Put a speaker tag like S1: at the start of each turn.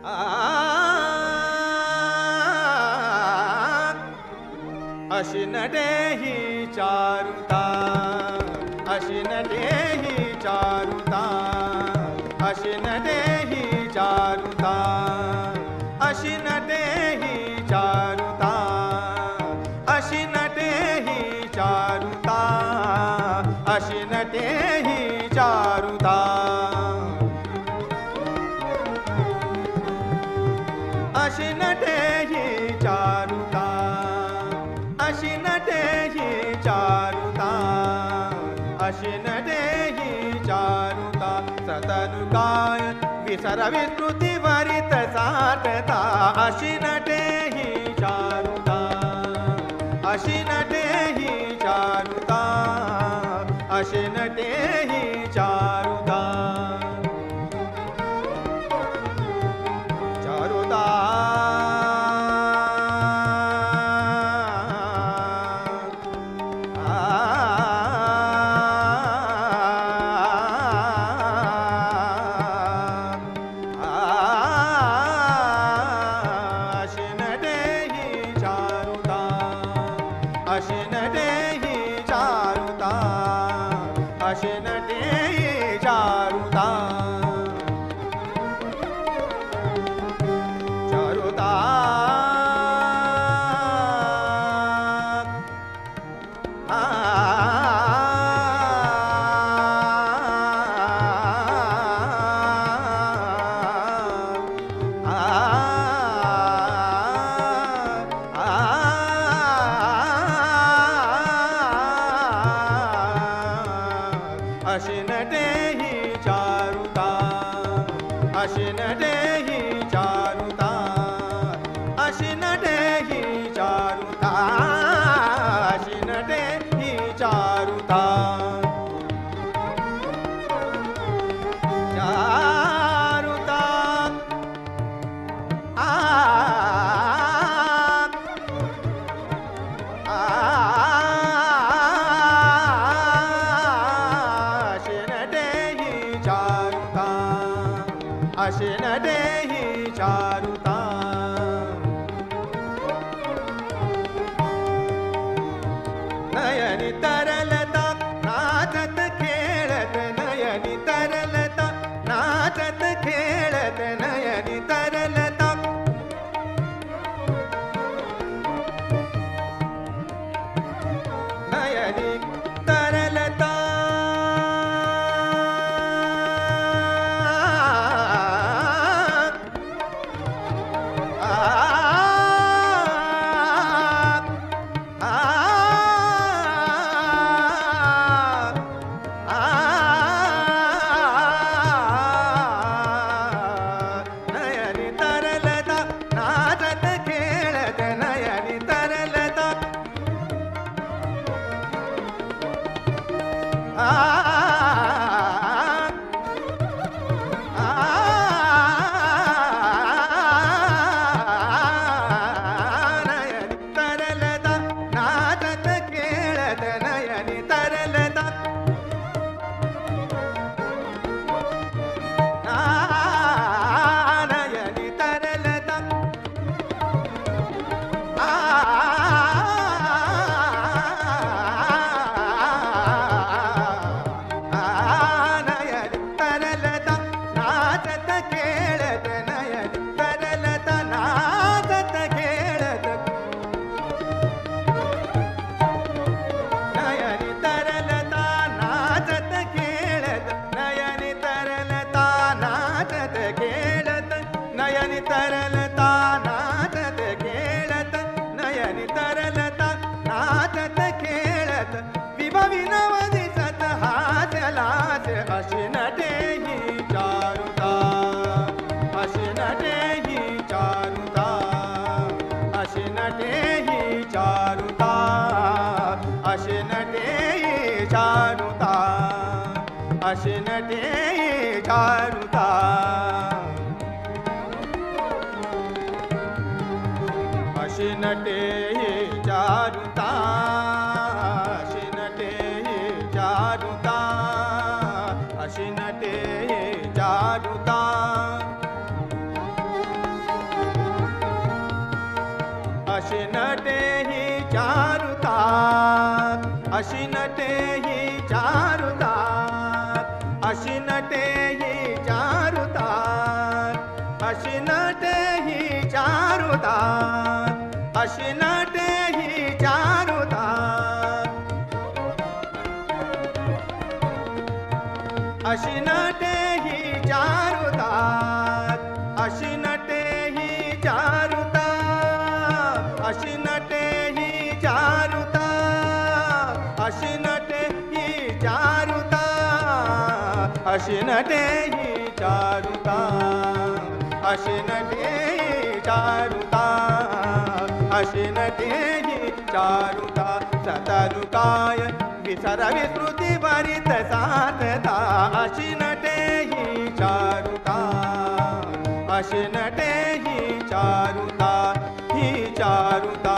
S1: अशी नटे ही चारुता, अशी नटे ही चारुता, अशी नटे ही चारुता, अशी नटे ही चारुता, अशी नटे ही चारुता, अशी नटे ही चारुता, अशी नटे ही चारुता, अशी नटे ही चारुता, अशी नटे ही चारुता. सतनुकाय विसर विस्मृती वरित साठता, अशी नटे ही चारुता, अशी नटे ही चारुता, अशी नटे ही चारुता. चारुता अशी नटे ही चारुता, अशी नटे ही चारुता, चारुता. अशी नटे ही चारुता, अशी नटे ही चारुता, अशी नटे ही चारुता, अशी नटे ही चारुता. चारुता अशी नटे ही चारुता. नयनी तरलता नाचत खेळत, नयनी तरलता नाचत खेळत, नयनी तरलता, नयनी तरलता, नयनी तरलता नाचत खेळत, नयनी तरलता, नयनी तरलता नाचत खेळत, नयनी तरलता, नयनी तरलता, नयनी तरलता नाचत खेळत, नयनी तरलता नाचत खेळत, नयनी तरलता नाचत खेळत, नयनी तरलता नाचत खेळत, नयनी तरलता नाचत खेळत, नयनी तरलता नाचत खेळत. विभवी नव दिसत हास्यलास, अशी नटे ही चारुता, अशी नटे ही चारुता, अशी नटे ही चारुता, अशी नटे ही चारुता, अशी नटे ही चारुता. अशी नटे ही चारुता, अशी नटे ही चारुता, अशी नटे ही चारुता, अशी नटे ही चारुता अशी नटे ही चारुता अशी नटे ही चारुता अशी नटे ही चारुता अशी नटे ही चारुता अशी नटे ही चारुता अशी नटे ही चारुता अशी नटे ही चारुता अशी नटे ही चारुता अशी नटे ही चारुता अशी नटे ही चारुता सतरुकाय विसर विस्मृती भरित साधता अशी नटे ही चारुता अशी नटे ही चारुता